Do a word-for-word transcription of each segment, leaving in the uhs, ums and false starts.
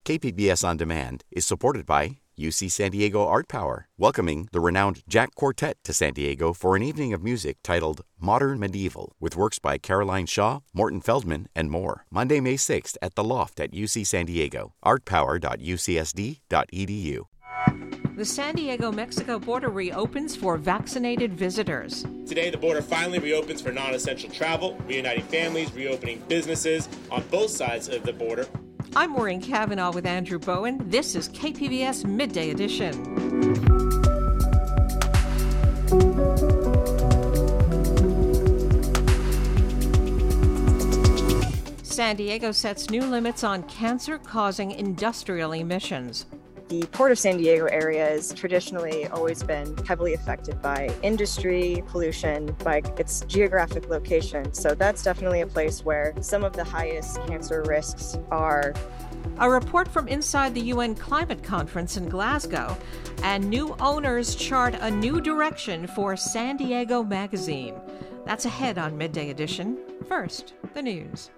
K P B S On Demand is supported by U C San Diego Art Power, welcoming the renowned Jack Quartet to San Diego for an evening of music titled Modern Medieval, with works by Caroline Shaw, Morton Feldman, and more. Monday, May sixth at The Loft at U C San Diego, art power dot u c s d dot e d u. The San Diego-Mexico border reopens for vaccinated visitors. Today, the border finally reopens for non-essential travel, reuniting families, reopening businesses on both sides of the border. I'm Maureen Cavanaugh with Andrew Bowen. This is K P B S Midday Edition. San Diego sets new limits on cancer-causing industrial emissions. The Port of San Diego area has traditionally always been heavily affected by industry, pollution, by its geographic location. So that's definitely a place where some of the highest cancer risks are. A report from inside the U N Climate Conference in Glasgow, and new owners chart a new direction for San Diego Magazine. That's ahead on Midday Edition. First, the news.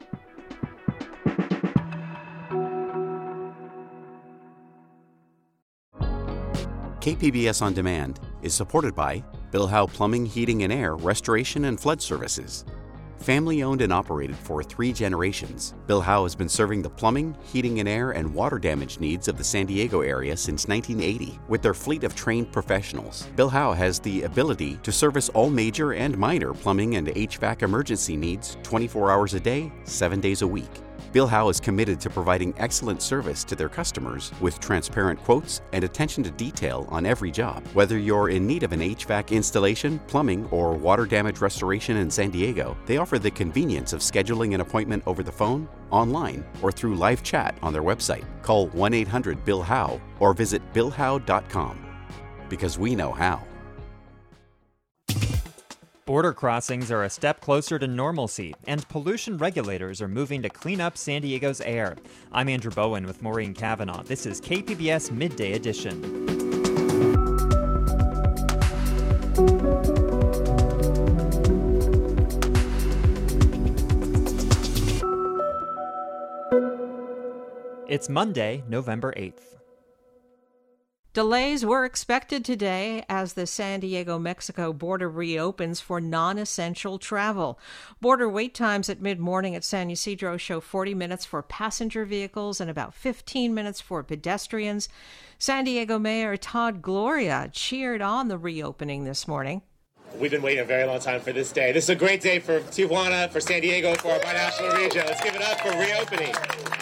K P B S On Demand is supported by Bill Howe Plumbing, Heating and Air, Restoration and Flood Services. Family owned and operated for three generations, Bill Howe has been serving the plumbing, heating and air, and water damage needs of the San Diego area since nineteen eighty. With their fleet of trained professionals, Bill Howe has the ability to service all major and minor plumbing and H V A C emergency needs twenty-four hours a day, seven days a week. Bill Howe is committed to providing excellent service to their customers with transparent quotes and attention to detail on every job. Whether you're in need of an H V A C installation, plumbing, or water damage restoration in San Diego, they offer the convenience of scheduling an appointment over the phone, online, or through live chat on their website. Call one eight hundred bill howe or visit bill howe dot com, because we know how. Border crossings are a step closer to normalcy, and pollution regulators are moving to clean up San Diego's air. I'm Andrew Bowen with Maureen Cavanaugh. This is K P B S Midday Edition. It's Monday, November eighth. Delays were expected today as the San Diego-Mexico border reopens for non-essential travel. Border wait times at mid-morning at San Ysidro show forty minutes for passenger vehicles and about fifteen minutes for pedestrians. San Diego Mayor Todd Gloria cheered on the reopening this morning. We've been waiting a very long time for this day. This is a great day for Tijuana, for San Diego, for our binational region. Let's give it up for reopening.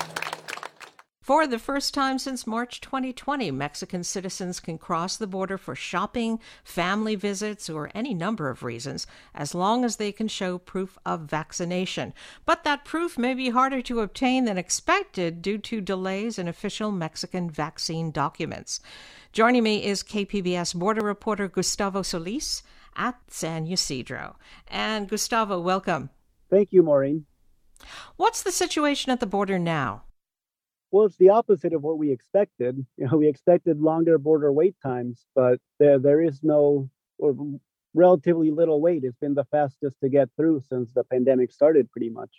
For the first time since March twenty twenty, Mexican citizens can cross the border for shopping, family visits, or any number of reasons, as long as they can show proof of vaccination. But that proof may be harder to obtain than expected due to delays in official Mexican vaccine documents. Joining me is K P B S border reporter Gustavo Solis at San Ysidro. And Gustavo, welcome. Thank you, Maureen. What's the situation at the border now? Well, it's the opposite of what we expected. You know, we expected longer border wait times, but there there is no, or relatively little wait. It's been the fastest to get through since the pandemic started, pretty much.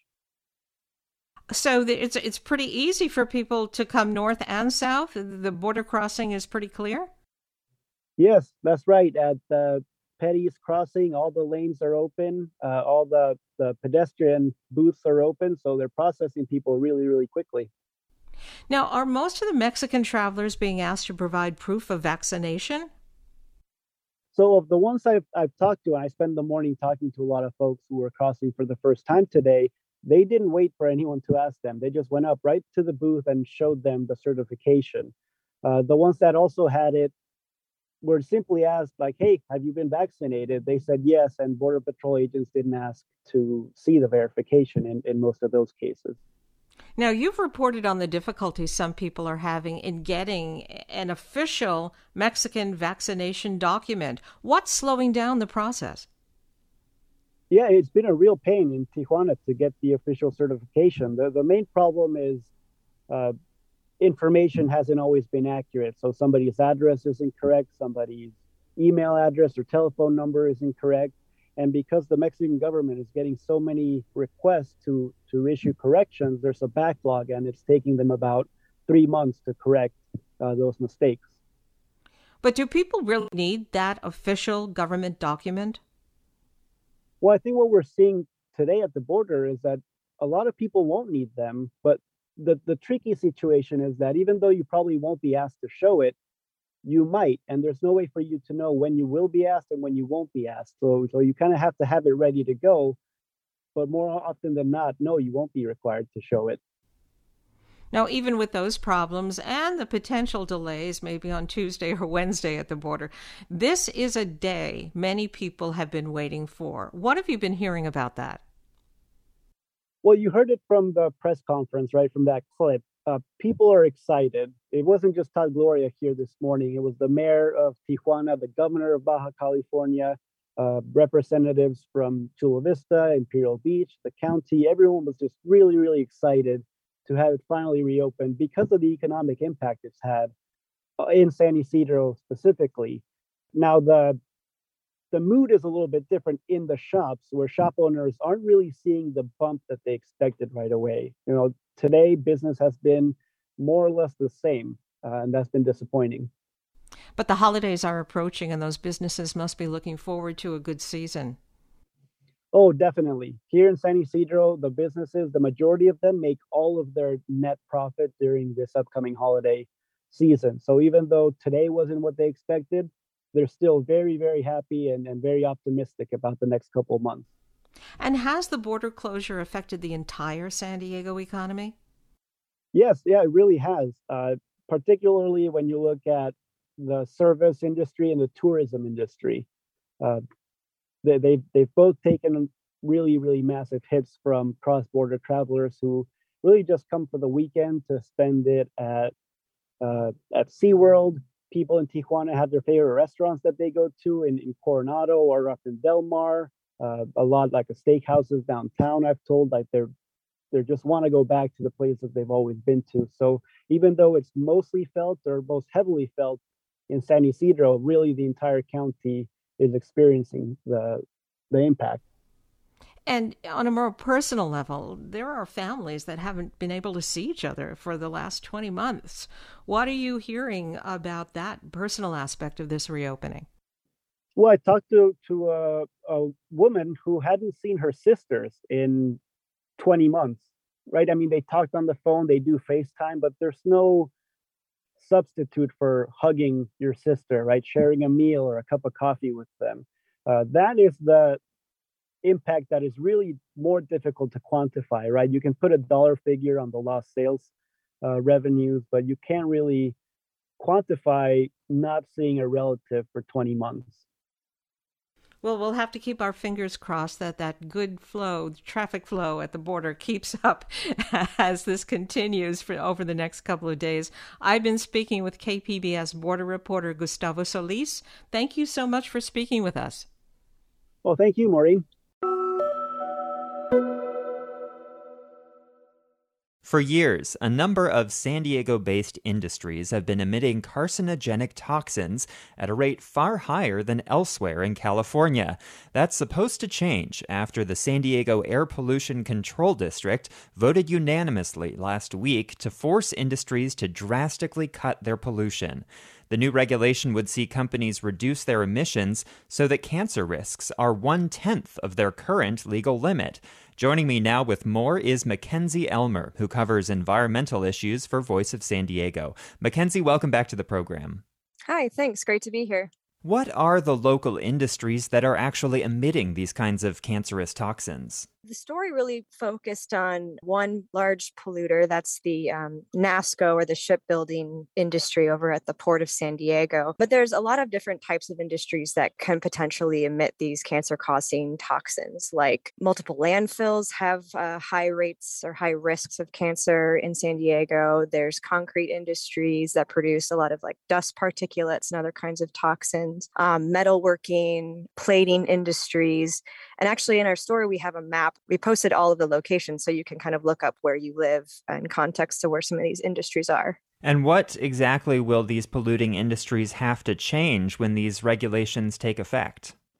So it's it's pretty easy for people to come north and south. The border crossing is pretty clear? Yes, that's right. At the Petty's crossing, all the lanes are open. Uh, all the, the pedestrian booths are open. So they're processing people really, really quickly. Now, are most of the Mexican travelers being asked to provide proof of vaccination? So of the ones I've, I've talked to, and I spent the morning talking to a lot of folks who were crossing for the first time today, they didn't wait for anyone to ask them. They just went up right to the booth and showed them the certification. Uh, the ones that also had it were simply asked, like, hey, have you been vaccinated? They said yes, and Border Patrol agents didn't ask to see the verification in, in most of those cases. Now, you've reported on the difficulties some people are having in getting an official Mexican vaccination document. What's slowing down the process? Yeah, it's been a real pain in Tijuana to get the official certification. The, the main problem is uh, information hasn't always been accurate. So somebody's address is incorrect, somebody's email address or telephone number is incorrect. And because the Mexican government is getting so many requests to, to issue corrections, there's a backlog, and it's taking them about three months to correct uh, those mistakes. But do people really need that official government document? Well, I think what we're seeing today at the border is that a lot of people won't need them, but the, the tricky situation is that even though you probably won't be asked to show it, you might, and there's no way for you to know when you will be asked and when you won't be asked. So, so you kind of have to have it ready to go, but more often than not, no, you won't be required to show it. Now, even with those problems and the potential delays, maybe on Tuesday or Wednesday at the border, this is a day many people have been waiting for. What have you been hearing about that? Well, you heard it from the press conference, right, from that clip. Uh, people are excited. It wasn't just Todd Gloria here this morning. It was the mayor of Tijuana, the governor of Baja California, uh, representatives from Chula Vista, Imperial Beach, the county. Everyone was just really, really excited to have it finally reopened because of the economic impact it's had uh, in San Ysidro specifically. Now, the the mood is a little bit different in the shops, where shop owners aren't really seeing the bump that they expected right away. You know, today business has been more or less the same, uh, and that's been disappointing. But the holidays are approaching, and those businesses must be looking forward to a good season. Oh, definitely. Here in San Ysidro, the businesses, the majority of them make all of their net profit during this upcoming holiday season. So even though today wasn't what they expected, they're still very, very happy and, and very optimistic about the next couple of months. And has the border closure affected the entire San Diego economy? Yes, yeah, it really has. Uh, particularly when you look at the service industry and the tourism industry. Uh, they, they've, they've both taken really, really massive hits from cross-border travelers who really just come for the weekend to spend it at uh, at SeaWorld. People in Tijuana have their favorite restaurants that they go to in, in Coronado or up in Del Mar. Uh, a lot like a steakhouses downtown, I've told, like they're they just want to go back to the places they've always been to. So even though it's mostly felt or most heavily felt in San Ysidro, really the entire county is experiencing the the impact. And on a more personal level, there are families that haven't been able to see each other for the last twenty months. What are you hearing about that personal aspect of this reopening? Well, I talked to, to a, a woman who hadn't seen her sisters in twenty months, right? I mean, they talked on the phone, they do FaceTime, but there's no substitute for hugging your sister, right? Sharing a meal or a cup of coffee with them. Uh, that is the impact that is really more difficult to quantify, right? You can put a dollar figure on the lost sales uh, revenues, but you can't really quantify not seeing a relative for twenty months. Well, we'll have to keep our fingers crossed that that good flow, traffic flow at the border keeps up as this continues for over the next couple of days. I've been speaking with K P B S border reporter Gustavo Solis. Thank you so much for speaking with us. Well, thank you, Maureen. For years, a number of San Diego-based industries have been emitting carcinogenic toxins at a rate far higher than elsewhere in California. That's supposed to change after the San Diego Air Pollution Control District voted unanimously last week to force industries to drastically cut their pollution. The new regulation would see companies reduce their emissions so that cancer risks are one-tenth of their current legal limit. Joining me now with more is Mackenzie Elmer, who covers environmental issues for Voice of San Diego. Mackenzie, welcome back to the program. Hi, thanks. Great to be here. What are the local industries that are actually emitting these kinds of cancerous toxins? The story really focused on one large polluter. That's the um, NASCO, or the shipbuilding industry over at the Port of San Diego. But there's a lot of different types of industries that can potentially emit these cancer-causing toxins, like multiple landfills have uh, high rates or high risks of cancer in San Diego. There's concrete industries that produce a lot of like dust particulates and other kinds of toxins, um, metalworking, plating industries. And actually in our story, we have a map. We posted all of the locations so you can kind of look up where you live in context to where some of these industries are. And what exactly will these polluting industries have to change when these regulations take effect?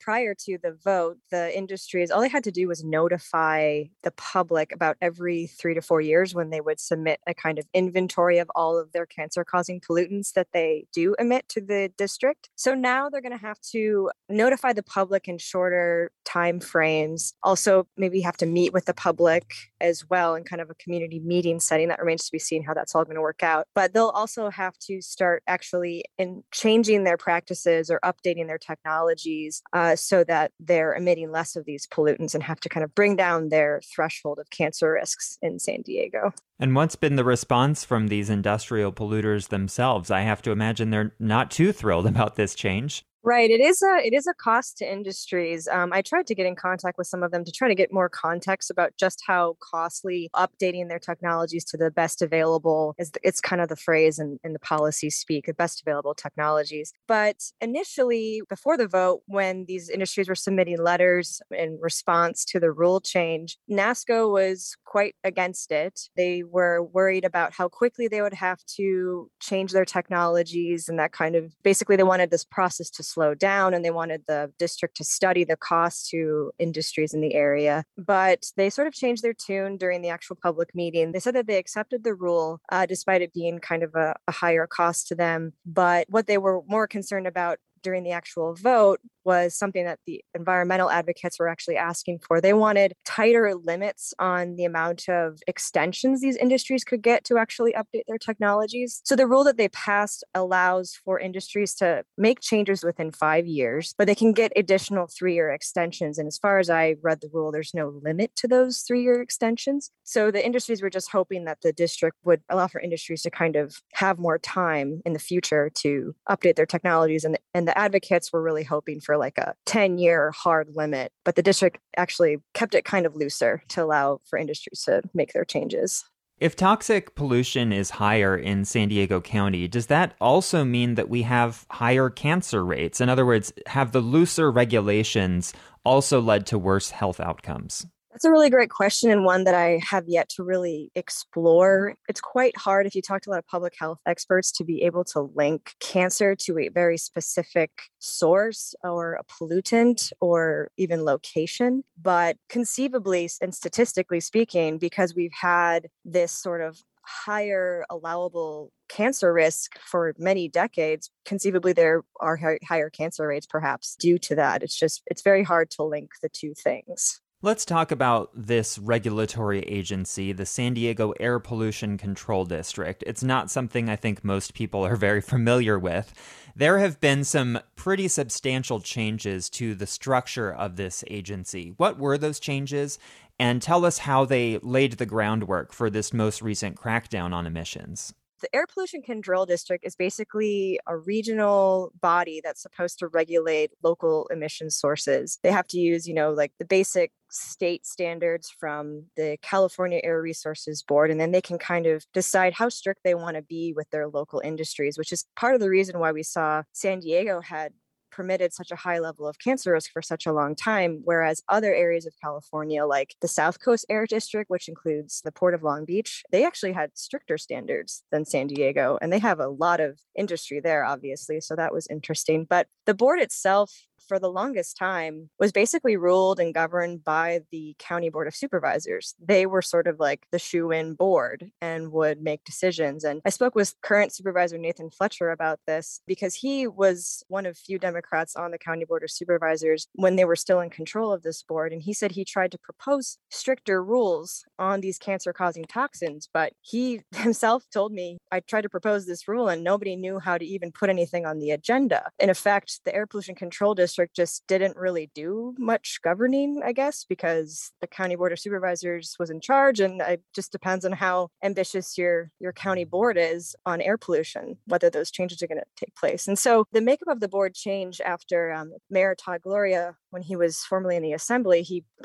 prior to the vote, the industries, all they had to do was notify the public about every three to four years when they would submit a kind of inventory of all of their cancer-causing pollutants that they do emit to the district. So now they're going to have to notify the public in shorter time frames. Also, maybe have to meet with the public as well in kind of a community meeting setting. That remains to be seen how that's all going to work out. But they'll also have to start actually in changing their practices or updating their technologies uh, so that they're emitting less of these pollutants and have to kind of bring down their threshold of cancer risks in San Diego. And what's been the response from these industrial polluters themselves? I have to imagine they're not too thrilled about this change. Right. It is a it is a cost to industries. Um, I tried to get in contact with some of them to try to get more context about just how costly updating their technologies to the best available is. It's kind of the phrase in, in the policy speak, the best available technologies. But initially, before the vote, when these industries were submitting letters in response to the rule change, NASCO was quite against it. They were worried about how quickly they would have to change their technologies and that kind of, basically they wanted this process to slow down and they wanted the district to study the cost to industries in the area. But they sort of changed their tune during the actual public meeting. They said that they accepted the rule uh, despite it being kind of a, a higher cost to them. But what they were more concerned about during the actual vote was something that the environmental advocates were actually asking for. They wanted tighter limits on the amount of extensions these industries could get to actually update their technologies. So the rule that they passed allows for industries to make changes within five years, but they can get additional three-year extensions. And as far as I read the rule, there's no limit to those three-year extensions. So the industries were just hoping that the district would allow for industries to kind of have more time in the future to update their technologies. And, and the advocates were really hoping for like a ten-year hard limit, but the district actually kept it kind of looser to allow for industries to make their changes. If toxic pollution is higher in San Diego County, does that also mean that we have higher cancer rates? In other words, have the looser regulations also led to worse health outcomes? That's a really great question and one that I have yet to really explore. It's quite hard if you talk to a lot of public health experts to be able to link cancer to a very specific source or a pollutant or even location. But conceivably and statistically speaking, because we've had this sort of higher allowable cancer risk for many decades, conceivably there are higher cancer rates perhaps due to that. It's just, it's very hard to link the two things. Let's talk about this regulatory agency, the San Diego Air Pollution Control District. It's not something I think most people are very familiar with. There have been some pretty substantial changes to the structure of this agency. What were those changes? And tell us how they laid the groundwork for this most recent crackdown on emissions. The Air Pollution Control District is basically a regional body that's supposed to regulate local emission sources. They have to use, you know, like the basic state standards from the California Air Resources Board, and then they can kind of decide how strict they want to be with their local industries, which is part of the reason why we saw San Diego had permitted such a high level of cancer risk for such a long time, whereas other areas of California, like the South Coast Air District, which includes the Port of Long Beach, they actually had stricter standards than San Diego, and they have a lot of industry there, obviously, so that was interesting. But the board itself, for the longest time, was basically ruled and governed by the County Board of Supervisors. They were sort of like the shoe-in board and would make decisions. And I spoke with current Supervisor Nathan Fletcher about this because he was one of few Democrats on the County Board of Supervisors when they were still in control of this board. And he said he tried to propose stricter rules on these cancer-causing toxins, but he himself told me, I tried to propose this rule and nobody knew how to even put anything on the agenda. In effect, the Air Pollution Control District just didn't really do much governing, I guess, because the County Board of Supervisors was in charge, and it just depends on how ambitious your, your county board is on air pollution, whether those changes are going to take place. And so the makeup of the board changed after um, Mayor Todd Gloria, when he was formerly in the Assembly, he pushed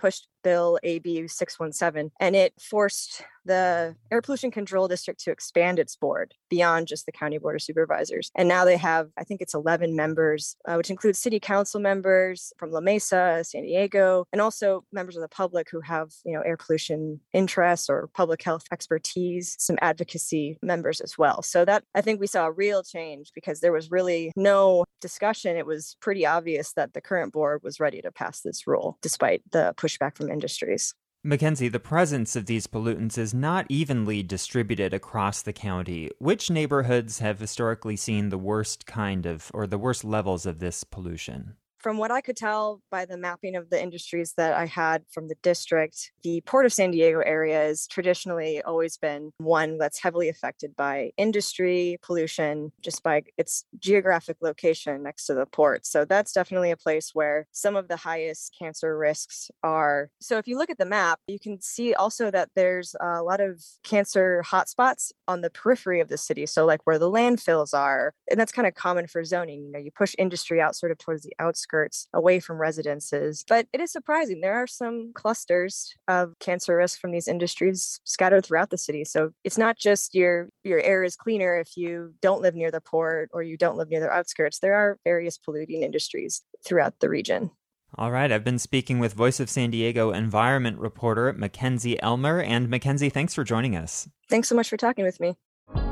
Bill A B six one seven, and it forced the Air Pollution Control District to expand its board beyond just the County Board of Supervisors. And now they have, I think it's eleven members, uh, which includes city council members from La Mesa, San Diego, and also members of the public who have, you know, air pollution interests or public health expertise, some advocacy members as well. So that, I think we saw a real change because there was really no discussion. It was pretty obvious that the current board was ready to pass this rule, despite the pushback from industries. Mackenzie, the presence of these pollutants is not evenly distributed across the county. Which neighborhoods have historically seen the worst kind of, or the worst levels of this pollution? From what I could tell by the mapping of the industries that I had from the district, the Port of San Diego area has traditionally always been one that's heavily affected by industry, pollution, just by its geographic location next to the port. So that's definitely a place where some of the highest cancer risks are. So if you look at the map, you can see also that there's a lot of cancer hotspots on the periphery of the city. So like where the landfills are, and that's kind of common for zoning. You know, you push industry out sort of towards the outskirts, away from residences. But it is surprising. There are some clusters of cancer risk from these industries scattered throughout the city. So it's not just your, your air is cleaner if you don't live near the port or you don't live near the outskirts. There are various polluting industries throughout the region. All right, I've been speaking with Voice of San Diego environment reporter Mackenzie Elmer. And Mackenzie, thanks for joining us. Thanks so much for talking with me.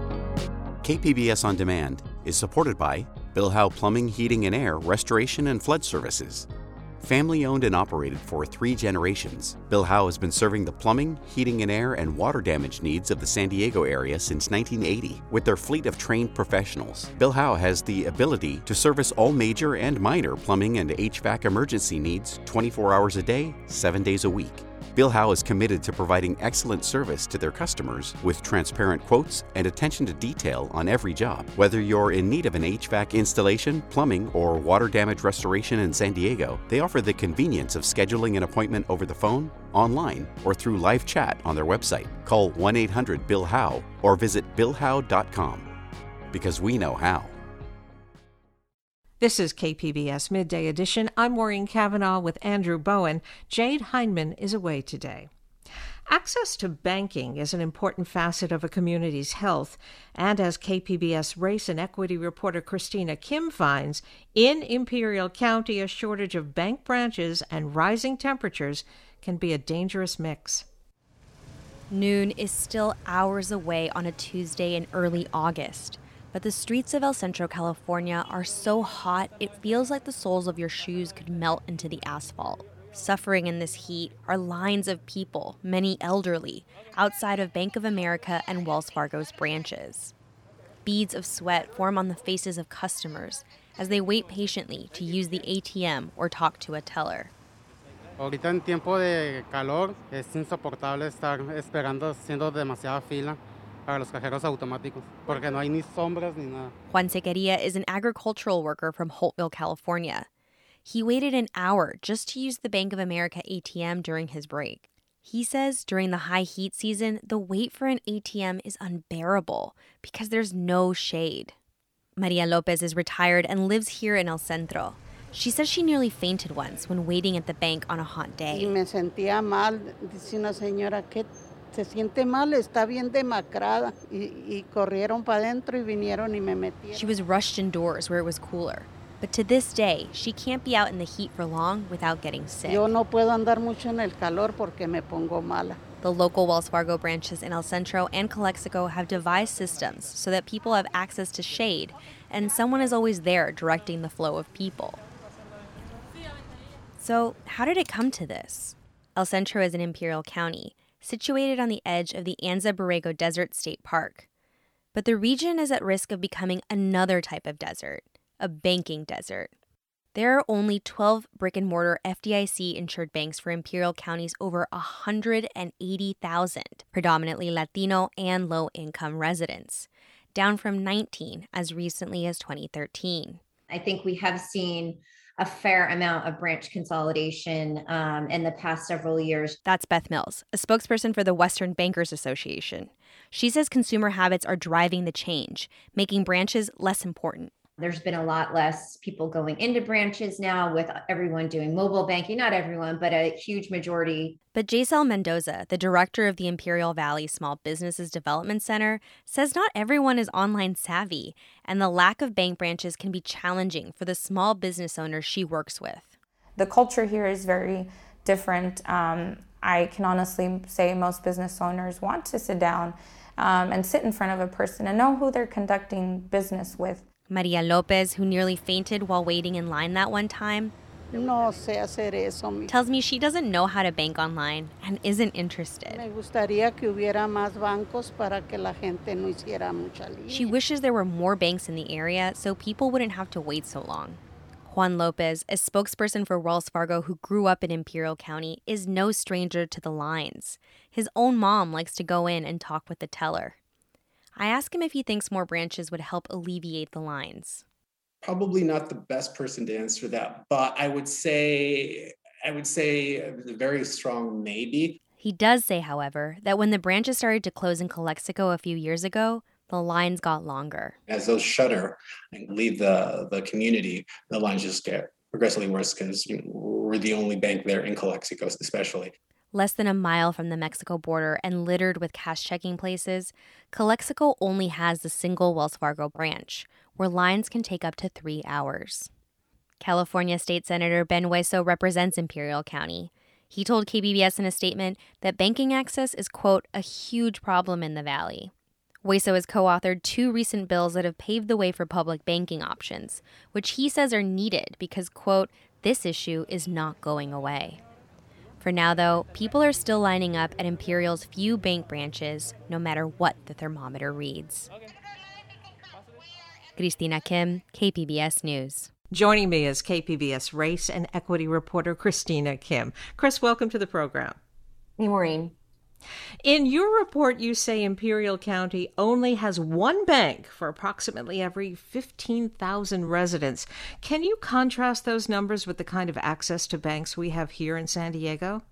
K P B S On Demand is supported by Bill Howe Plumbing, Heating and Air, Restoration and Flood Services. Family owned and operated for three generations, Bill Howe has been serving the plumbing, heating and air, and water damage needs of the San Diego area since nineteen eighty. With their fleet of trained professionals, Bill Howe has the ability to service all major and minor plumbing and H V A C emergency needs twenty-four hours a day, seven days a week. Bill Howe is committed to providing excellent service to their customers with transparent quotes and attention to detail on every job. Whether you're in need of an H V A C installation, plumbing, or water damage restoration in San Diego, they offer the convenience of scheduling an appointment over the phone, online, or through live chat on their website. Call one eight hundred Bill Howe or visit bill howe dot com. Because we know how. This is K P B S Midday Edition. I'm Maureen Cavanaugh with Andrew Bowen. Jade Hindman is away today. Access to banking is an important facet of a community's health, and as K P B S race and equity reporter Christina Kim finds, in Imperial County, a shortage of bank branches and rising temperatures can be a dangerous mix. Noon is still hours away on a Tuesday in early August. But the streets of El Centro, California are so hot it feels like the soles of your shoes could melt into the asphalt. Suffering in this heat are lines of people, many elderly, outside of Bank of America and Wells Fargo's branches. Beads of sweat form on the faces of customers as they wait patiently to use the A T M or talk to a teller. Ahorita en tiempo de calor es insoportable estar esperando haciendo demasiada fila para los cajeros automáticos, porque no hay ni sombras ni nada. Juan Sequeria is an agricultural worker from Holtville, California. He waited an hour just to use the Bank of America A T M during his break. He says during the high heat season, the wait for an A T M is unbearable because there's no shade. Maria Lopez is retired and lives here in El Centro. She says she nearly fainted once when waiting at the bank on a hot day. Y me sentía mal, dice una señora que se siente mal, está bien demacrada. Y, y corrieron para adentro y vinieron y me metieron. She was rushed indoors where it was cooler. But to this day, she can't be out in the heat for long without getting sick. Yo no puedo andar mucho en el calor porque me pongo mala. The local Wells Fargo branches in El Centro and Calexico have devised systems so that people have access to shade, and someone is always there directing the flow of people. So, how did it come to this? El Centro is in Imperial County, situated on the edge of the Anza Borrego Desert State Park. But the region is at risk of becoming another type of desert, a banking desert. There are only twelve brick-and-mortar F D I C-insured banks for Imperial County's over one hundred eighty thousand, predominantly Latino and low-income residents, down from nineteen as recently as twenty thirteen. I think we have seen a fair amount of branch consolidation um, in the past several years. That's Beth Mills, a spokesperson for the Western Bankers Association. She says consumer habits are driving the change, making branches less important. There's been a lot less people going into branches now with everyone doing mobile banking. Not everyone, but a huge majority. But Jaisal Mendoza, the director of the Imperial Valley Small Businesses Development Center, says not everyone is online savvy, and the lack of bank branches can be challenging for the small business owners she works with. The culture here is very different. Um, I can honestly say most business owners want to sit down um, and sit in front of a person and know who they're conducting business with. Maria Lopez, who nearly fainted while waiting in line that one time, No sé hacer eso. tells me she doesn't know how to bank online and isn't interested. Me gustaría que hubiera más bancos para que la gente no hiciera mucha línea. She wishes there were more banks in the area so people wouldn't have to wait so long. Juan Lopez, a spokesperson for Wells Fargo who grew up in Imperial County, is no stranger to the lines. His own mom likes to go in and talk with the teller. I ask him if he thinks more branches would help alleviate the lines. Probably not the best person to answer that, but I would say, I would say a very strong maybe. He does say, however, that when the branches started to close in Calexico a few years ago, the lines got longer. As those shutter and leave the, the community, the lines just get progressively worse because you know, we're the only bank there in Calexico especially. Less than a mile from the Mexico border and littered with cash checking places, Calexico only has the single Wells Fargo branch, where lines can take up to three hours. California State Senator Ben Hueso represents Imperial County. He told K B B S in a statement that banking access is, quote, a huge problem in the valley. Hueso has co-authored two recent bills that have paved the way for public banking options, which he says are needed because, quote, this issue is not going away. For now, though, people are still lining up at Imperial's few bank branches, no matter what the thermometer reads. Cristina Kim, K P B S News. Joining me is K P B S race and equity reporter Cristina Kim. Chris, welcome to the program. Hey, Maureen. In your report, you say Imperial County only has one bank for approximately every fifteen thousand residents. Can you contrast those numbers with the kind of access to banks we have here in San Diego?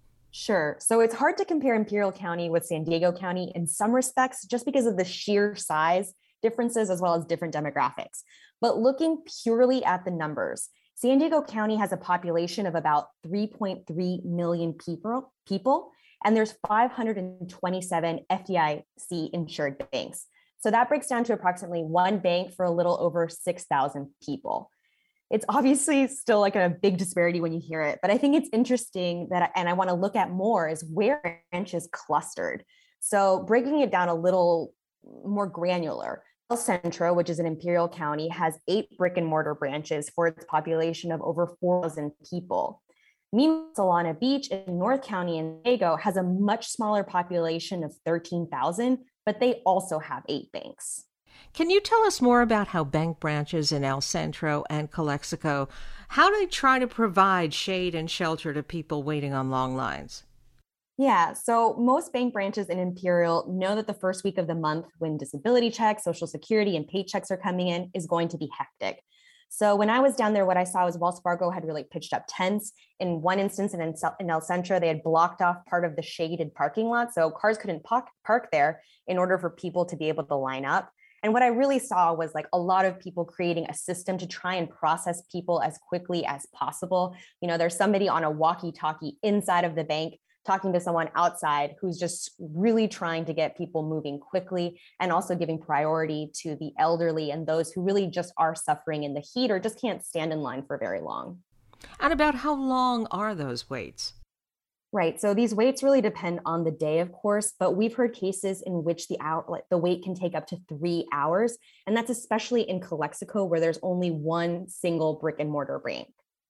Sure. So it's hard to compare Imperial County with San Diego County in some respects, just because of the sheer size differences as well as different demographics. But looking purely at the numbers, San Diego County has a population of about three point three million people, people and there's five hundred twenty-seven F D I C insured banks. So that breaks down to approximately one bank for a little over six thousand people. It's obviously still like a big disparity when you hear it, but I think it's interesting that, and I want to look at more, is where branches clustered. So breaking it down a little more granular, El Centro, which is in Imperial County, has eight brick and mortar branches for its population of over four thousand people. Meanwhile, Solana Beach in North County in San Diego has a much smaller population of thirteen thousand, but they also have eight banks. Can you tell us more about how bank branches in El Centro and Calexico, how do they try to provide shade and shelter to people waiting on long lines? Yeah, so most bank branches in Imperial know that the first week of the month, when disability checks, Social Security, and paychecks are coming in, is going to be hectic. So when I was down there, what I saw was Wells Fargo had really pitched up tents. In one instance in, in El Centro, they had blocked off part of the shaded parking lot, so cars couldn't park, park there in order for people to be able to line up. And what I really saw was like a lot of people creating a system to try and process people as quickly as possible. You know, there's somebody on a walkie-talkie inside of the bank talking to someone outside who's just really trying to get people moving quickly, and also giving priority to the elderly and those who really just are suffering in the heat or just can't stand in line for very long. And about how long are those waits? Right. So these waits really depend on the day, of course, but we've heard cases in which the outlet, the wait can take up to three hours. And that's especially in Calexico, where there's only one single brick and mortar bank.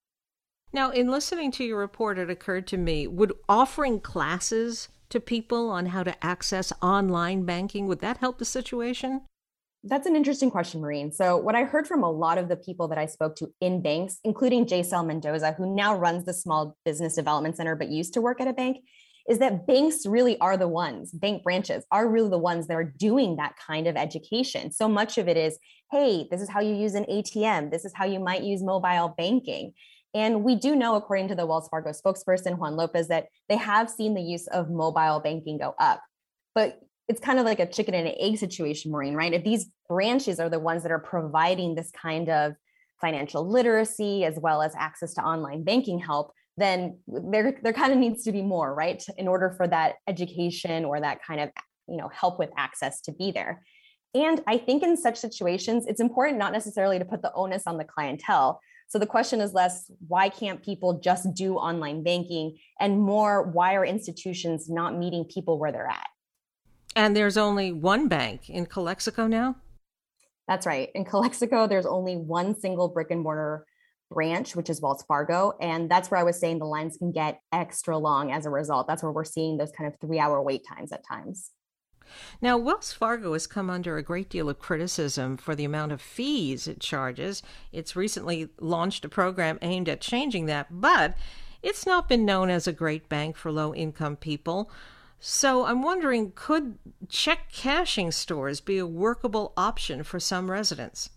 Now, in listening to your report, it occurred to me, would offering classes to people on how to access online banking, would that help the situation? That's an interesting question, Maureen. So what I heard from a lot of the people that I spoke to in banks, including Jaisal Mendoza, who now runs the Small Business Development Center, but used to work at a bank, is that banks really are the ones, bank branches are really the ones that are doing that kind of education. So much of it is, hey, this is how you use an A T M. This is how you might use mobile banking. And we do know, according to the Wells Fargo spokesperson, Juan Lopez, that they have seen the use of mobile banking go up. But it's kind of like a chicken and an egg situation, Maureen, right? If these branches are the ones that are providing this kind of financial literacy as well as access to online banking help, then there, there kind of needs to be more, right? In order for that education or that kind of, you know, help with access to be there. And I think in such situations, it's important not necessarily to put the onus on the clientele. So the question is less, why can't people just do online banking? And more, why are institutions not meeting people where they're at? And there's only one bank in Calexico now? That's right. In Calexico, there's only one single brick and mortar branch, which is Wells Fargo. And that's where I was saying the lines can get extra long as a result. That's where we're seeing those kind of three hour wait times at times. Now, Wells Fargo has come under a great deal of criticism for the amount of fees it charges. It's recently launched a program aimed at changing that, but it's not been known as a great bank for low-income people. So I'm wondering, could check cashing stores be a workable option for some residents?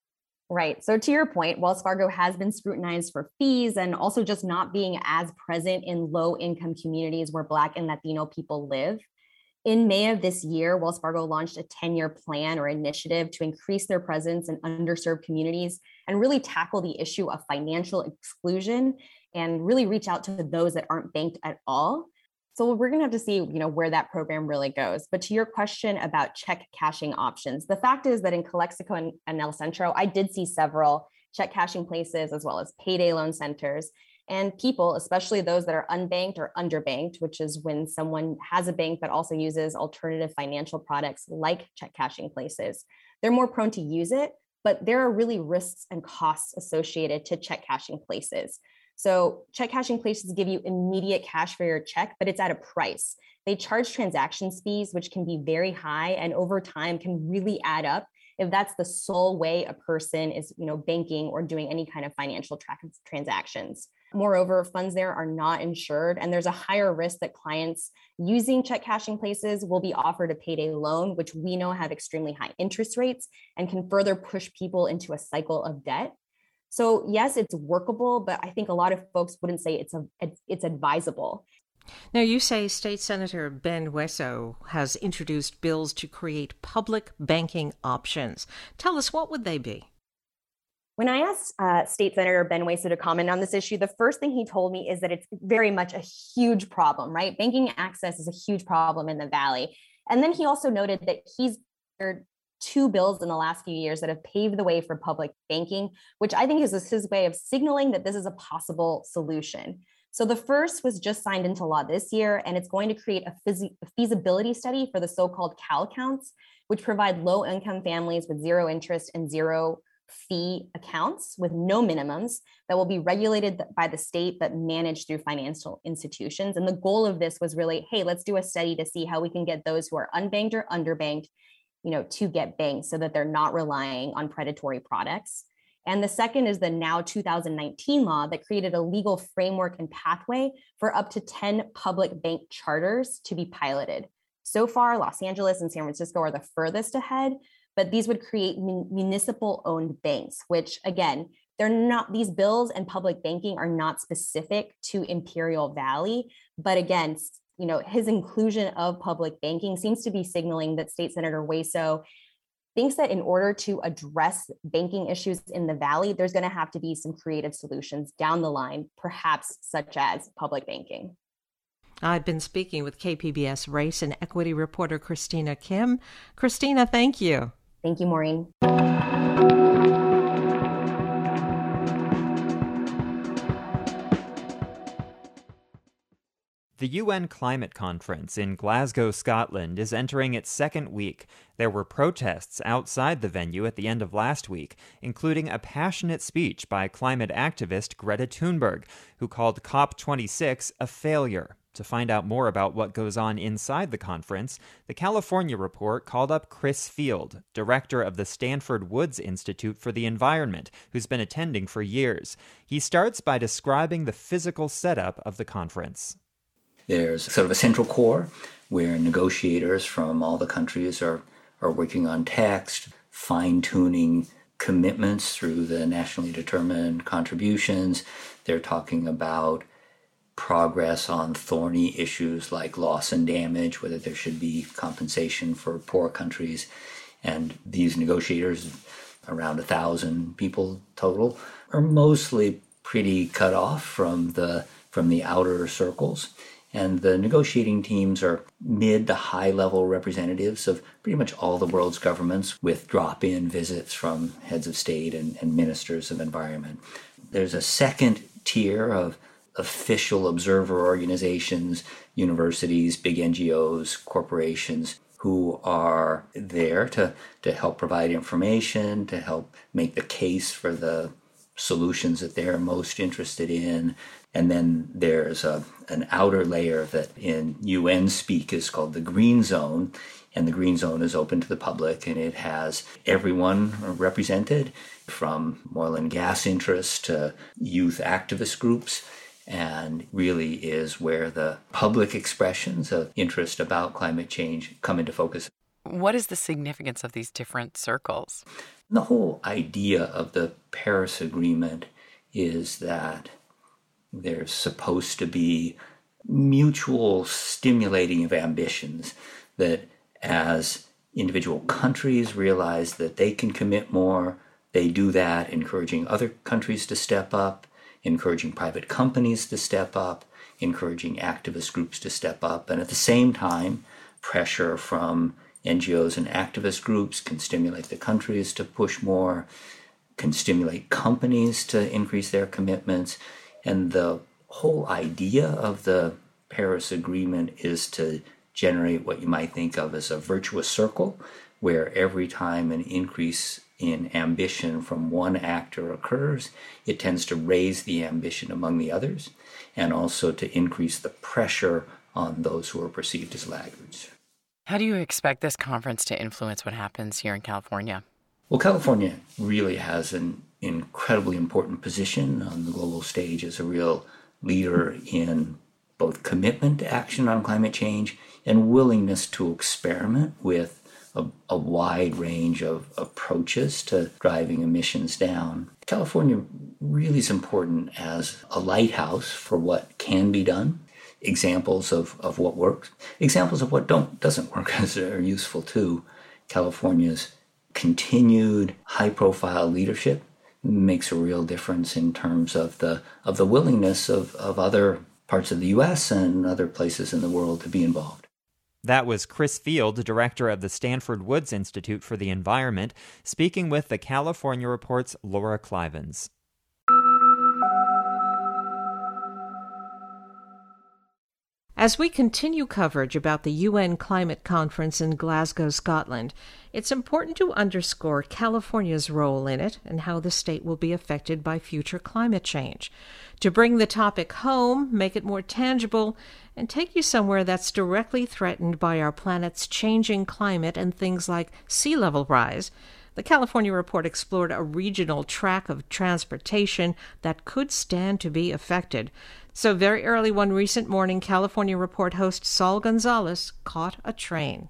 Right. So to your point, Wells Fargo has been scrutinized for fees and also just not being as present in low-income communities where Black and Latino people live. In May of this year, Wells Fargo launched a ten-year plan or initiative to increase their presence in underserved communities and really tackle the issue of financial exclusion and really reach out to those that aren't banked at all. So we're going to have to see, you know, where that program really goes. But to your question about check cashing options, the fact is that in Calexico and, and El Centro, I did see several check cashing places as well as payday loan centers. And people, especially those that are unbanked or underbanked, which is when someone has a bank but also uses alternative financial products like check cashing places, they're more prone to use it, but there are really risks and costs associated to check cashing places. So check cashing places give you immediate cash for your check, but it's at a price. They charge transaction fees, which can be very high and over time can really add up if that's the sole way a person is, you know, banking or doing any kind of financial tra- transactions. Moreover, funds there are not insured, and there's a higher risk that clients using check cashing places will be offered a payday loan, which we know have extremely high interest rates and can further push people into a cycle of debt. So yes, it's workable, but I think a lot of folks wouldn't say it's a, it's advisable. Now, you say State Senator Ben Hueso has introduced bills to create public banking options. Tell us, what would they be? When I asked uh, State Senator Ben Hueso to comment on this issue, the first thing he told me is that it's very much a huge problem, right? Banking access is a huge problem in the Valley. And then he also noted that he's heard two bills in the last few years that have paved the way for public banking, which I think is his way of signaling that this is a possible solution. So the first was just signed into law this year, and it's going to create a, phys- a feasibility study for the so-called Cal accounts, which provide low-income families with zero interest and zero fee accounts with no minimums that will be regulated by the state but managed through financial institutions. And the goal of this was really, hey, let's do a study to see how we can get those who are unbanked or underbanked, you know, to get banked so that they're not relying on predatory products. And the second is the now two thousand nineteen law that created a legal framework and pathway for up to ten public bank charters to be piloted. So far, Los Angeles and San Francisco are the furthest ahead, but these would create mun- municipal-owned banks, which again, they're not, these bills and public banking are not specific to Imperial Valley, but again, you know, his inclusion of public banking seems to be signaling that State Senator Hueso thinks that in order to address banking issues in the Valley, there's going to have to be some creative solutions down the line, perhaps such as public banking. I've been speaking with K P B S race and equity reporter Christina Kim. Christina, thank you. Thank you, Maureen. The U N Climate Conference in Glasgow, Scotland, is entering its second week. There were protests outside the venue at the end of last week, including a passionate speech by climate activist Greta Thunberg, who called COP twenty-six a failure. To find out more about what goes on inside the conference, the California Report called up Chris Field, director of the Stanford Woods Institute for the Environment, who's been attending for years. He starts by describing the physical setup of the conference. There's sort of a central core where negotiators from all the countries are, are working on text, fine-tuning commitments through the nationally determined contributions. They're talking about progress on thorny issues like loss and damage, whether there should be compensation for poor countries. And these negotiators, around a thousand people total, are mostly pretty cut off from the from the outer circles. And the negotiating teams are mid to high level representatives of pretty much all the world's governments, with drop-in visits from heads of state and, and ministers of environment. There's a second tier of official observer organizations, universities, big N G Os, corporations, who are there to, to help provide information, to help make the case for the solutions that they're most interested in. And then there's a, an outer layer that in U N speak is called the Green Zone. And the Green Zone is open to the public, and it has everyone represented, from oil and gas interests to youth activist groups, and really is where the public expressions of interest about climate change come into focus. What is the significance of these different circles? The whole idea of the Paris Agreement is that there's supposed to be mutual stimulating of ambitions, that as individual countries realize that they can commit more, they do that, encouraging other countries to step up, encouraging private companies to step up, encouraging activist groups to step up, and at the same time, pressure from N G Os and activist groups can stimulate the countries to push more, can stimulate companies to increase their commitments. And the whole idea of the Paris Agreement is to generate what you might think of as a virtuous circle, where every time an increase in ambition from one actor occurs, it tends to raise the ambition among the others, and also to increase the pressure on those who are perceived as laggards. How do you expect this conference to influence what happens here in California? Well, California really has an incredibly important position on the global stage as a real leader in both commitment to action on climate change and willingness to experiment with a, a wide range of approaches to driving emissions down. California really is important as a lighthouse for what can be done. Examples of, of what works, examples of what don't doesn't work are useful too. California's continued high-profile leadership makes a real difference in terms of the of the willingness of, of other parts of the U S and other places in the world to be involved. That was Chris Field, director of the Stanford Woods Institute for the Environment, speaking with the California Report's Laura Clivens. As we continue coverage about the U N Climate Conference in Glasgow, Scotland, it's important to underscore California's role in it and how the state will be affected by future climate change. To bring the topic home, make it more tangible, and take you somewhere that's directly threatened by our planet's changing climate and things like sea level rise, the California Report explored a regional track of transportation that could stand to be affected. So very early one recent morning, California Report host Saul Gonzalez caught a train.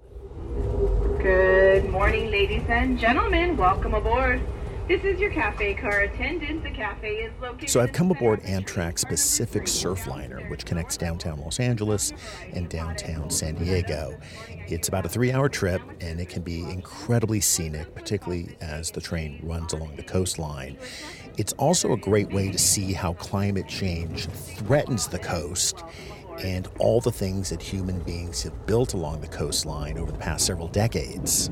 Good morning, ladies and gentlemen. Welcome aboard. This is your cafe car attendant. The cafe is located... So I've come aboard Amtrak's Pacific Surfliner, which connects downtown Los Angeles and downtown San Diego. It's about a three-hour trip, and it can be incredibly scenic, particularly as the train runs along the coastline. It's also a great way to see how climate change threatens the coast and all the things that human beings have built along the coastline over the past several decades.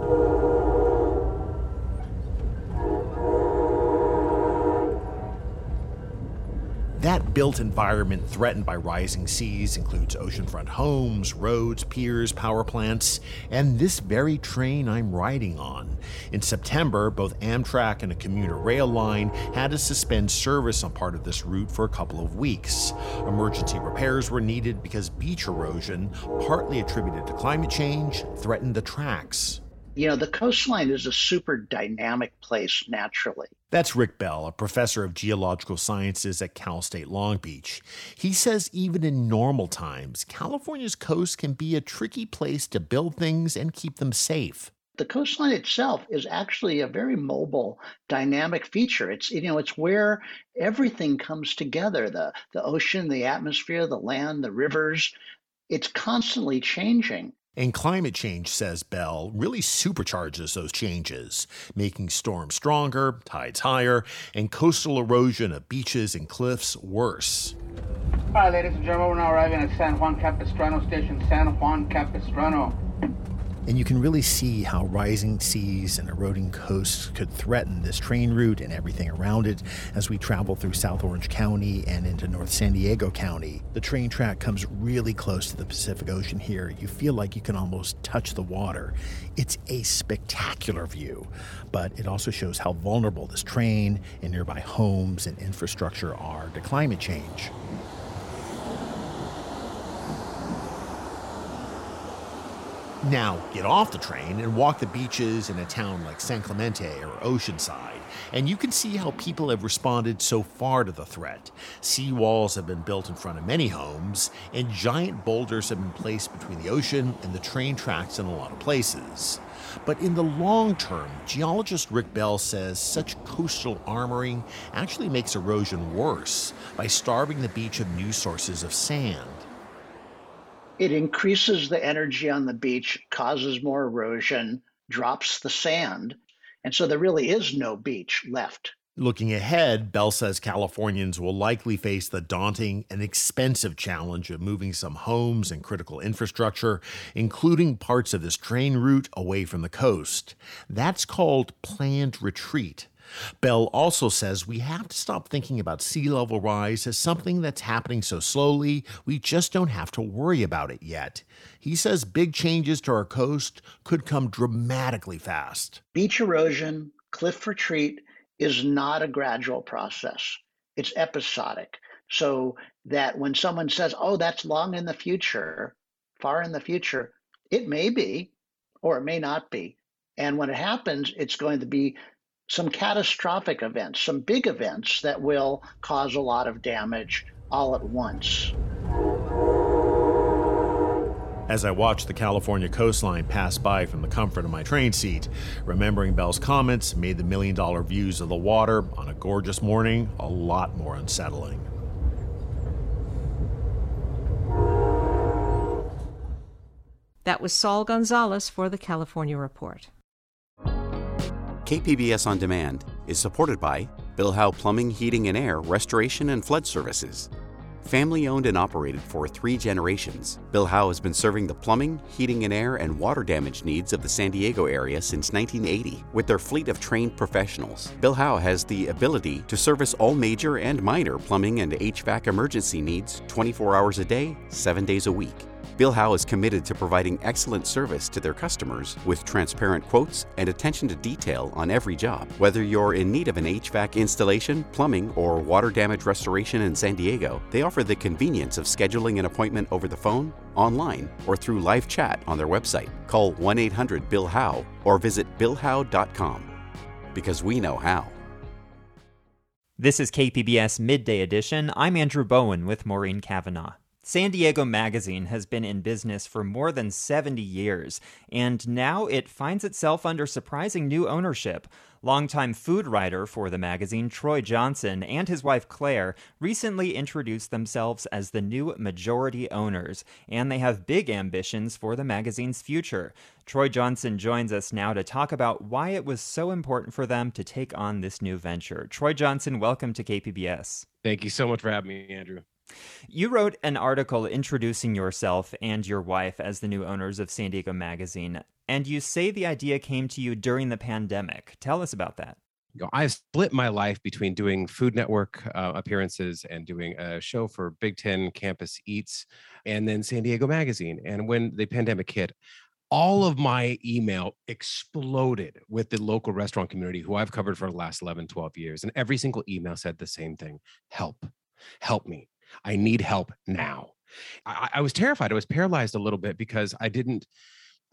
That built environment threatened by rising seas includes oceanfront homes, roads, piers, power plants, and this very train I'm riding on. In September, both Amtrak and a commuter rail line had to suspend service on part of this route for a couple of weeks. Emergency repairs were needed because beach erosion, partly attributed to climate change, threatened the tracks. You know, the coastline is a super dynamic place naturally. That's Rick Bell, a professor of geological sciences at Cal State Long Beach. He says even in normal times, California's coast can be a tricky place to build things and keep them safe. The coastline itself is actually a very mobile, dynamic feature. It's you know it's where everything comes together: the the ocean, the atmosphere, the land, the rivers. It's constantly changing. And climate change, says Bell, really supercharges those changes, making storms stronger, tides higher, and coastal erosion of beaches and cliffs worse. All right, ladies and gentlemen, we're now arriving at San Juan Capistrano Station, San Juan Capistrano. And you can really see how rising seas and eroding coasts could threaten this train route and everything around it as we travel through South Orange County and into North San Diego County. The train track comes really close to the Pacific Ocean here. You feel like you can almost touch the water. It's a spectacular view, but it also shows how vulnerable this train and nearby homes and infrastructure are to climate change. Now, get off the train and walk the beaches in a town like San Clemente or Oceanside, and you can see how people have responded so far to the threat. Seawalls have been built in front of many homes, and giant boulders have been placed between the ocean and the train tracks in a lot of places. But in the long term, geologist Rick Bell says such coastal armoring actually makes erosion worse by starving the beach of new sources of sand. It increases the energy on the beach, causes more erosion, drops the sand, and so there really is no beach left. Looking ahead, Bell says Californians will likely face the daunting and expensive challenge of moving some homes and critical infrastructure, including parts of this train route, away from the coast. That's called planned retreat. Bell also says we have to stop thinking about sea level rise as something that's happening so slowly we just don't have to worry about it yet. He says big changes to our coast could come dramatically fast. Beach erosion, cliff retreat is not a gradual process. It's episodic. So that when someone says, oh, that's long in the future, far in the future, it may be, or it may not be. And when it happens, it's going to be some catastrophic events, some big events that will cause a lot of damage all at once. As I watched the California coastline pass by from the comfort of my train seat, remembering Bell's comments made the million-dollar views of the water on a gorgeous morning a lot more unsettling. That was Saul Gonzalez for the California Report. K P B S On Demand is supported by Bill Howe Plumbing, Heating and Air, Restoration and Flood Services. Family owned and operated for three generations, Bill Howe has been serving the plumbing, heating and air, and water damage needs of the San Diego area since nineteen eighty. With their fleet of trained professionals, Bill Howe has the ability to service all major and minor plumbing and H V A C emergency needs twenty-four hours a day, seven days a week. Bill Howe is committed to providing excellent service to their customers with transparent quotes and attention to detail on every job. Whether you're in need of an H V A C installation, plumbing, or water damage restoration in San Diego, they offer the convenience of scheduling an appointment over the phone, online, or through live chat on their website. Call one eight hundred Bill Howe or visit bill howe dot com, because we know how. This is K P B S Midday Edition. I'm Andrew Bowen with Maureen Cavanaugh. San Diego Magazine has been in business for more than seventy years, and now it finds itself under surprising new ownership. Longtime food writer for the magazine, Troy Johnson, and his wife Claire recently introduced themselves as the new majority owners, and they have big ambitions for the magazine's future. Troy Johnson joins us now to talk about why it was so important for them to take on this new venture. Troy Johnson, welcome to K P B S. Thank you so much for having me, Andrew. You wrote an article introducing yourself and your wife as the new owners of San Diego Magazine, and you say the idea came to you during the pandemic. Tell us about that. I've split my life between doing Food Network uh, appearances and doing a show for Big Ten Campus Eats and then San Diego Magazine. And when the pandemic hit, all of my email exploded with the local restaurant community who I've covered for the last eleven, twelve years. And every single email said the same thing: help, help me. I need help now. I, I was terrified. I was paralyzed a little bit because I didn't,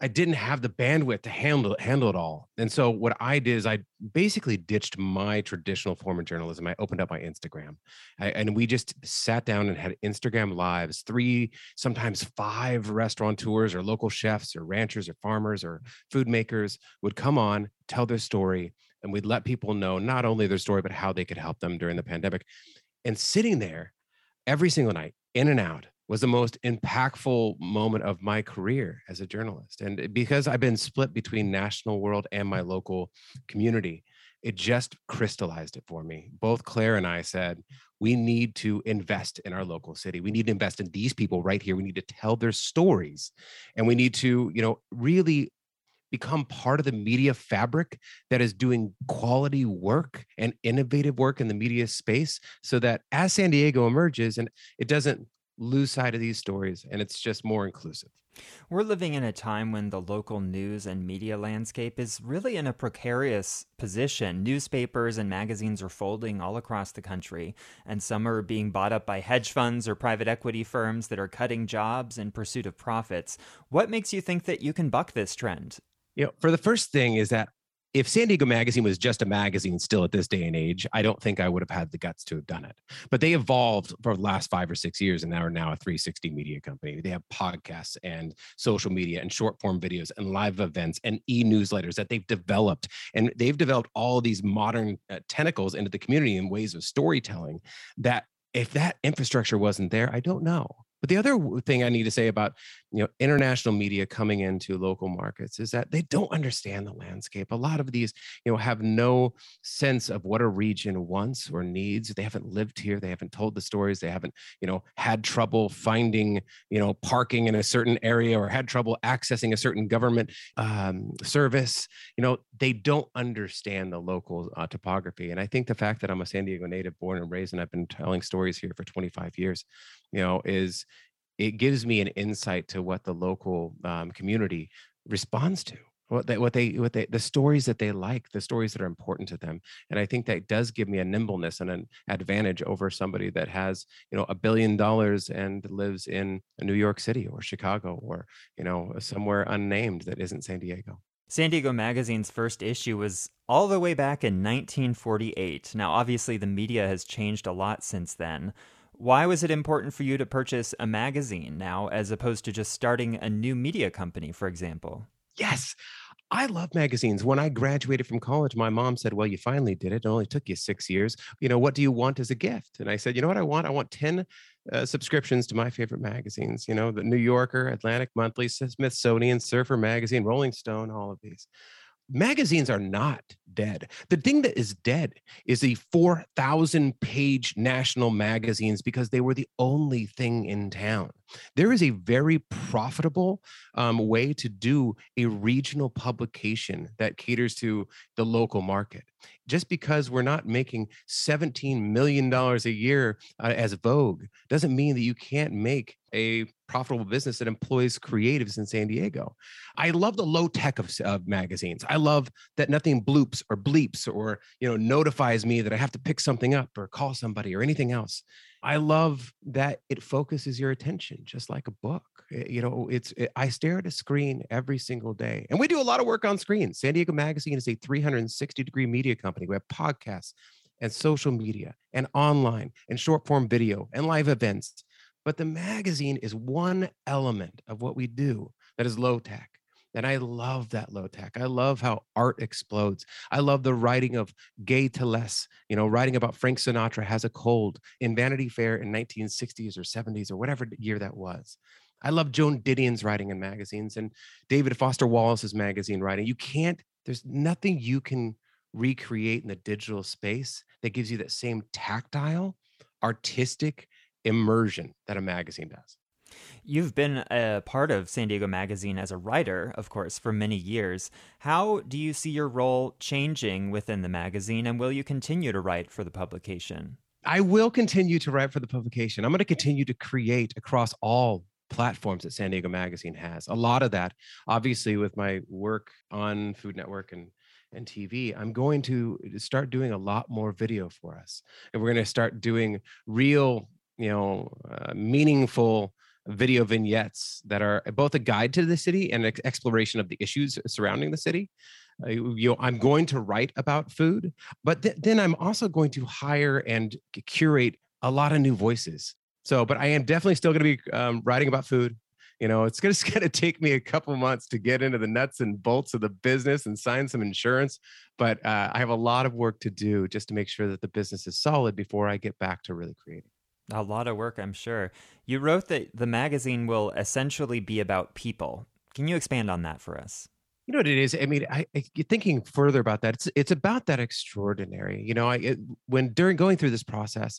I didn't have the bandwidth to handle handle it all. And so what I did is I basically ditched my traditional form of journalism. I opened up my Instagram, I, and we just sat down and had Instagram lives. Three, sometimes five restaurateurs or local chefs or ranchers or farmers or food makers would come on, tell their story, and we'd let people know not only their story, but how they could help them during the pandemic. And sitting there every single night, in and out, was the most impactful moment of my career as a journalist. And because I've been split between national world and my local community, it just crystallized it for me. Both Claire and I said, we need to invest in our local city. We need to invest in these people right here. We need to tell their stories. And we need to, you know, really become part of the media fabric that is doing quality work and innovative work in the media space, so that as San Diego emerges, and it doesn't lose sight of these stories, and it's just more inclusive. We're living in a time when the local news and media landscape is really in a precarious position. Newspapers and magazines are folding all across the country, and some are being bought up by hedge funds or private equity firms that are cutting jobs in pursuit of profits. What makes you think that you can buck this trend? You know, for the first thing is that if San Diego Magazine was just a magazine still at this day and age, I don't think I would have had the guts to have done it. But they evolved for the last five or six years and now are now a three sixty media company. They have podcasts and social media and short form videos and live events and e-newsletters that they've developed. And they've developed all these modern uh, tentacles into the community in ways of storytelling that if that infrastructure wasn't there, I don't know. But the other thing I need to say about, you know, international media coming into local markets is that they don't understand the landscape. A lot of these, you know, have no sense of what a region wants or needs. They haven't lived here. They haven't told the stories. They haven't, you know, had trouble finding, you know, parking in a certain area or had trouble accessing a certain government um, service. You know, they don't understand the local uh, topography. And I think the fact that I'm a San Diego native, born and raised, and I've been telling stories here for twenty-five years, you know, is it gives me an insight to what the local um, community responds to, what they, what they, what they, the stories that they like, the stories that are important to them. And I think that does give me a nimbleness and an advantage over somebody that has, you know, a billion dollars and lives in New York City or Chicago or, you know, somewhere unnamed that isn't San Diego. San Diego Magazine's first issue was all the way back in nineteen forty-eight. Now, obviously, the media has changed a lot since then. Why was it important for you to purchase a magazine now as opposed to just starting a new media company, for example? Yes, I love magazines. When I graduated from college, my mom said, well, you finally did it. It only took you six years. You know, what do you want as a gift? And I said, you know what I want? I want ten uh, subscriptions to my favorite magazines, you know, the New Yorker, Atlantic Monthly, Smithsonian, Surfer Magazine, Rolling Stone, all of these. Magazines are not dead. The thing that is dead is the four thousand page national magazines because they were the only thing in town. There is a very profitable um, way to do a regional publication that caters to the local market. Just because we're not making seventeen million dollars a year uh, as Vogue doesn't mean that you can't make a profitable business that employs creatives in San Diego. I love the low tech of, of magazines. I love that nothing bloops or bleeps or, you know, notifies me that I have to pick something up or call somebody or anything else. I love that it focuses your attention just like a book. You know, it's it, I stare at a screen every single day, and we do a lot of work on screens. San Diego Magazine is a three hundred sixty degree media company. We have podcasts and social media and online and short form video and live events. But the magazine is one element of what we do that is low tech. And I love that low tech. I love how art explodes. I love the writing of Gay Tellez, you know, writing about Frank Sinatra Has a Cold in Vanity Fair in nineteen sixties or seventies or whatever year that was. I love Joan Didion's writing in magazines and David Foster Wallace's magazine writing. You can't, there's nothing you can recreate in the digital space that gives you that same tactile, artistic immersion that a magazine does. You've been a part of San Diego Magazine as a writer, of course, for many years. How do you see your role changing within the magazine, and will you continue to write for the publication? I will continue to write for the publication. I'm going to continue to create across all platforms that San Diego Magazine has. A lot of that, obviously, with my work on Food Network and and T V, I'm going to start doing a lot more video for us. And we're going to start doing real, you know, uh, meaningful video vignettes that are both a guide to the city and an exploration of the issues surrounding the city. Uh, you know, I'm going to write about food, but th- then I'm also going to hire and curate a lot of new voices. So, but I am definitely still going to be um, writing about food. You know, it's going to take me a couple months to get into the nuts and bolts of the business and sign some insurance. But uh, I have a lot of work to do just to make sure that the business is solid before I get back to really creating. A lot of work, I'm sure. You wrote that the magazine will essentially be about people. Can you expand on that for us? You know what it is? I mean, I, I thinking further about that, it's it's about that extraordinary. You know, I it, when during going through this process,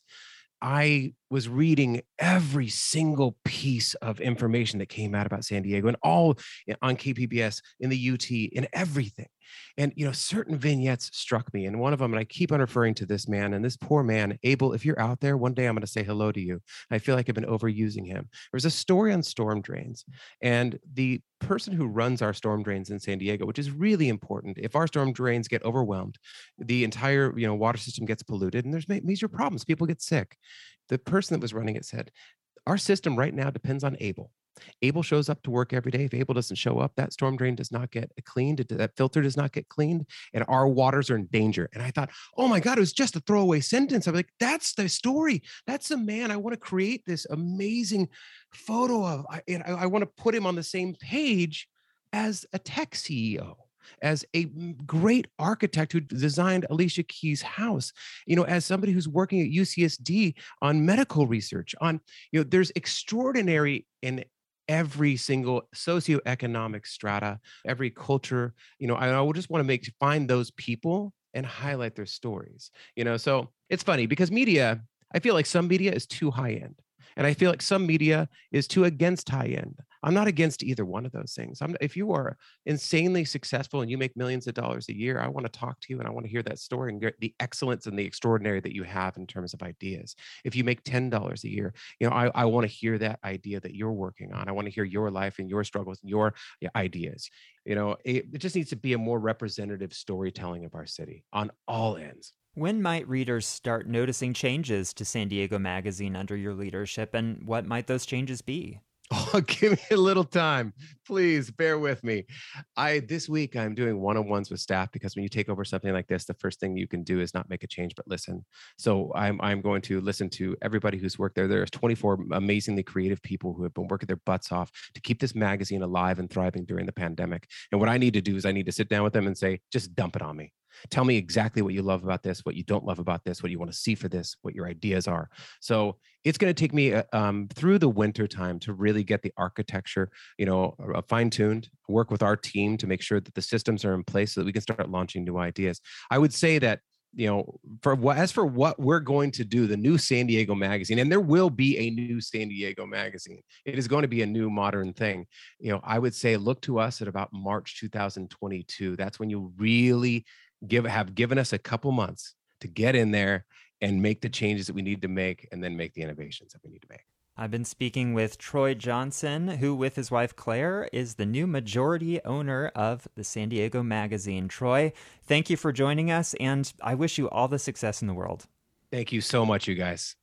I was reading every single piece of information that came out about San Diego and all on K P B S, in the U T, in everything. And, you know, certain vignettes struck me. And one of them, and I keep on referring to this man and this poor man, Abel, if you're out there, one day I'm going to say hello to you. I feel like I've been overusing him. There's a story on storm drains. And the person who runs our storm drains in San Diego, which is really important, if our storm drains get overwhelmed, the entire, you know, water system gets polluted and there's major problems. People get sick. The person that was running it said, our system right now depends on Abel. Abel shows up to work every day. If Abel doesn't show up, that storm drain does not get cleaned. That filter does not get cleaned, and our waters are in danger. And I thought, oh my God, it was just a throwaway sentence. I was like, that's the story. That's the man I want to create this amazing photo of. I, and I, I want to put him on the same page as a tech C E O, as a great architect who designed Alicia Keys' house, you know, as somebody who's working at U C S D on medical research, on, you know, there's extraordinary in every single socioeconomic strata, every culture. You know, I, I would just want to make, find those people and highlight their stories, you know. So it's funny because media, I feel like some media is too high end. And I feel like some media is too against high end. I'm not against either one of those things. I'm, if you are insanely successful and you make millions of dollars a year, I want to talk to you and I want to hear that story and get the excellence and the extraordinary that you have in terms of ideas. If you make ten dollars a year, you know, I, I want to hear that idea that you're working on. I want to hear your life and your struggles and your ideas. You know, it, it just needs to be a more representative storytelling of our city on all ends. When might readers start noticing changes to San Diego Magazine under your leadership, and what might those changes be? Oh, give me a little time. Please bear with me. I this week I'm doing one-on-ones with staff because when you take over something like this, the first thing you can do is not make a change, but listen. So I'm I'm going to listen to everybody who's worked there. There's twenty-four amazingly creative people who have been working their butts off to keep this magazine alive and thriving during the pandemic. And what I need to do is I need to sit down with them and say, just dump it on me. Tell me exactly what you love about this, what you don't love about this, what you want to see for this, what your ideas are. So it's going to take me uh, um, through the winter time to really get the architecture, you know, uh, fine-tuned, work with our team to make sure that the systems are in place so that we can start launching new ideas. I would say that, you know, for what, as for what we're going to do, the new San Diego Magazine, and there will be a new San Diego Magazine. It is going to be a new modern thing. You know, I would say look to us at about March two thousand twenty-two. That's when you really give have given us a couple months to get in there and make the changes that we need to make and then make the innovations that we need to make. I've been speaking with Troy Johnson, who with his wife Claire is the new majority owner of the San Diego Magazine. Troy, thank you for joining us, and I wish you all the success in the world. Thank you so much, you guys.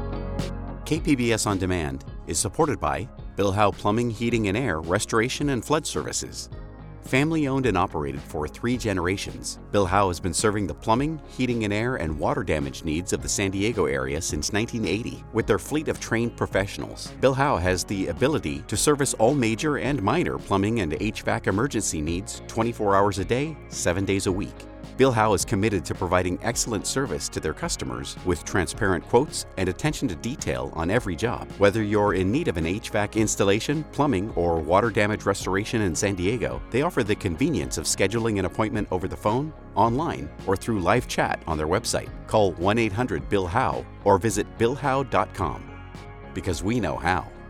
K P B S On Demand is supported by Bill Howe Plumbing, Heating and Air, Restoration and Flood Services. Family owned and operated for three generations, Bill Howe has been serving the plumbing, heating and air, and water damage needs of the San Diego area since nineteen eighty. With their fleet of trained professionals, Bill Howe has the ability to service all major and minor plumbing and H V A C emergency needs twenty-four hours a day, seven days a week. Bill Howe is committed to providing excellent service to their customers with transparent quotes and attention to detail on every job. Whether you're in need of an H V A C installation, plumbing, or water damage restoration in San Diego, they offer the convenience of scheduling an appointment over the phone, online, or through live chat on their website. Call one eight hundred Bill Howe or visit bill howe dot com because we know how.